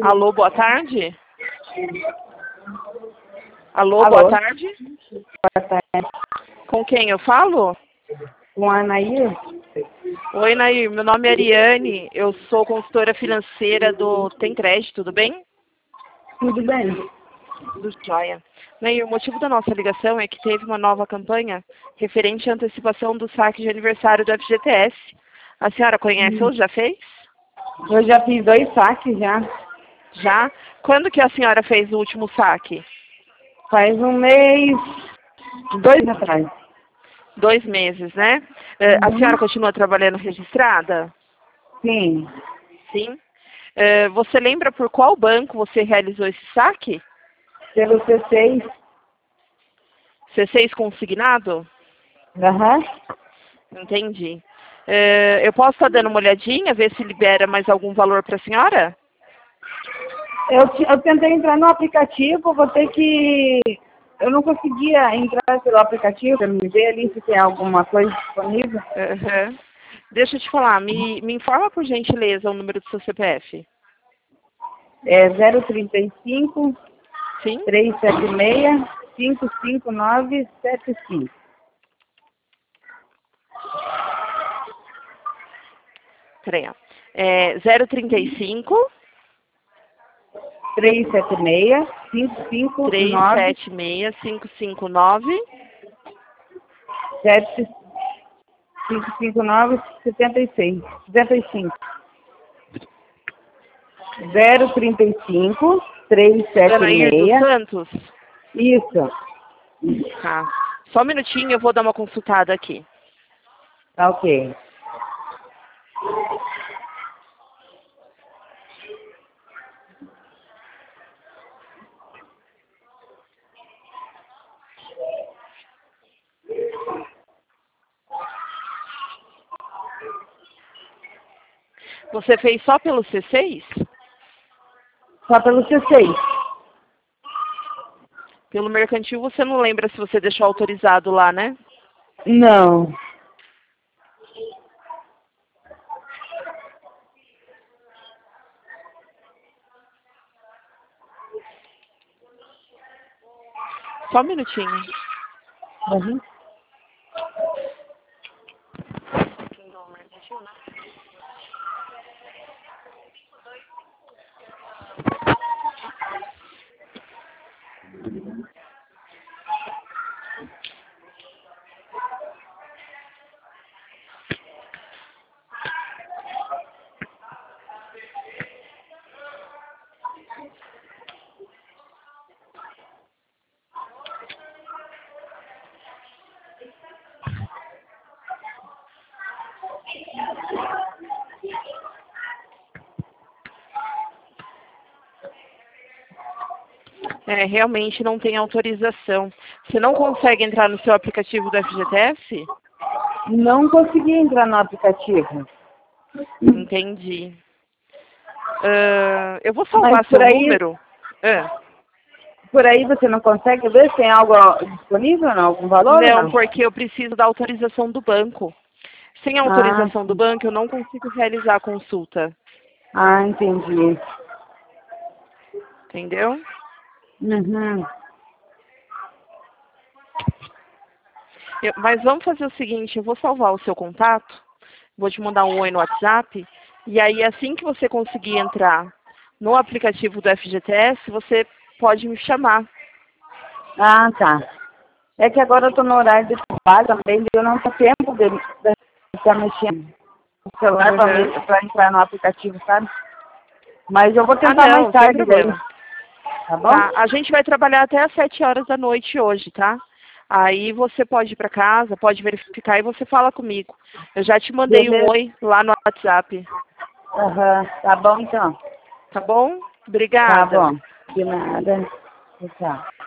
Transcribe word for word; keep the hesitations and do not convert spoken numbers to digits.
Alô, boa tarde. Alô, Alô? boa tarde. Boa tarde. Com quem eu falo? Com a Anaí? Oi, Nair. Meu nome é Ariane. Eu sou consultora financeira do Tem Crédito, tudo bem? Tudo bem? Do Joia. Nair, o motivo da nossa ligação é que teve uma nova campanha referente à antecipação do saque de aniversário do F G T S. A senhora conhece ou já fez? Eu já fiz dois saques já. Já? Quando que a senhora fez o último saque? Faz um mês, dois anos atrás. Dois meses, né? Eh, A Uhum. senhora continua trabalhando registrada? Sim. Sim. Eh, Você lembra por qual banco você realizou esse saque? Pelo C seis. C seis consignado? Aham. Entendi. Eh, Eu posso estar dando uma olhadinha, ver se libera mais algum valor para a senhora? Eu, ti- eu tentei entrar no aplicativo, vou ter que... Eu não conseguia entrar pelo aplicativo, para me ver ali se tem alguma coisa disponível. Aham. Deixa eu te falar, me, me informa por gentileza o número do seu C P F. É zero trinta e cinco, Sim? trezentos e setenta e seis, cinco cinco nove sete cinco. Peraí, ó. É zero trinta e cinco, trezentos e setenta e seis, cinco cinco trezentos e nove setenta e seis, cinco cinco nove. sete cinco cinco nove setenta e seis setenta e cinco. zero trinta e cinco, trezentos e setenta Anair e dos seis. Santos? Isso. Tá. Só um minutinho, eu vou dar uma consultada aqui. Tá ok. Você fez só pelo C seis? Só pelo C seis. Pelo mercantil você não lembra se você deixou autorizado lá, né? Não. Só um minutinho. Uhum. É, realmente não tem autorização. Você não consegue entrar no seu aplicativo do F G T S? Não consegui entrar no aplicativo. Entendi. Ah, eu vou salvar Mas por seu aí, número. Ah, por aí você não consegue ver se tem algo disponível, não? Algum valor ou não, não? porque eu preciso da autorização do banco. Sem Ah, autorização do banco, eu não consigo realizar a consulta. ah, entendi. Entendeu? Uhum. Eu- mas vamos fazer o seguinte, eu vou salvar o seu contato, vou te mandar um oi no WhatsApp, e aí assim que você conseguir entrar no aplicativo do F G T S, você pode me chamar. Ah, tá. É que agora eu tô no horário de trabalho também, e eu não tenho tempo de de estar mexendo no celular para Uhum. entrar no aplicativo, sabe? Mas eu vou Ah, tentar mais não, sem tarde daí, problema. tá bom? Tá, a gente vai trabalhar até às sete horas da noite hoje, tá? Aí você pode ir para casa, pode verificar e você fala comigo. Eu já te mandei um Beleza. oi lá no WhatsApp, Aham, tá bom então. tá bom? Tá Obrigada. bom. De nada. Tchau.